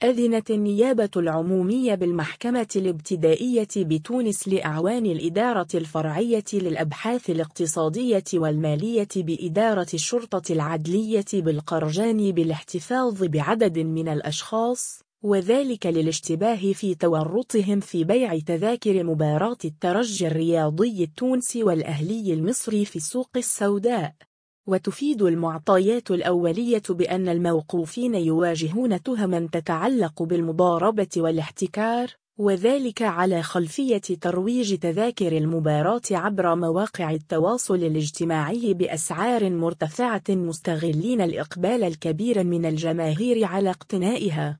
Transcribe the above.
أذنت النيابة العمومية بالمحكمة الابتدائية بتونس لأعوان الإدارة الفرعية للأبحاث الاقتصادية والمالية بإدارة الشرطة العدلية بالقرجان بالاحتفاظ بعدد من الأشخاص، وذلك للاشتباه في تورطهم في بيع تذاكر مباراة الترجي الرياضي التونسي والأهلي المصري في السوق السوداء. وتفيد المعطيات الأولية بأن الموقوفين يواجهون تهما تتعلق بالمضاربة والاحتكار، وذلك على خلفية ترويج تذاكر المباراة عبر مواقع التواصل الاجتماعي بأسعار مرتفعة، مستغلين الإقبال الكبير من الجماهير على اقتنائها.